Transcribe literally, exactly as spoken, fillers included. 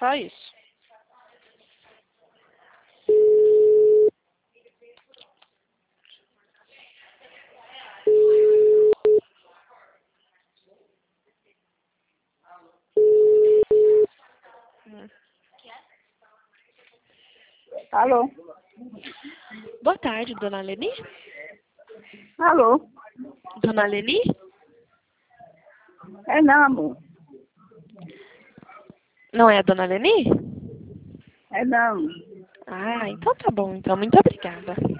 só isso. Hum. Alô? Boa tarde, dona Leni? Alô? Dona Leni? É não, amor. Não é a dona Leni? É não. Ah, então tá bom. Então, muito obrigada.